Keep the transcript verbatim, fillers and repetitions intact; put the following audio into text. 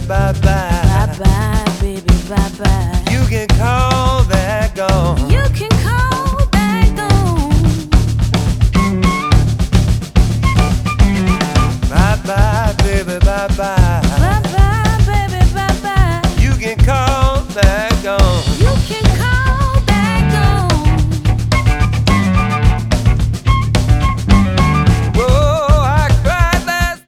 bye bye. Bye bye, baby, bye bye. You can call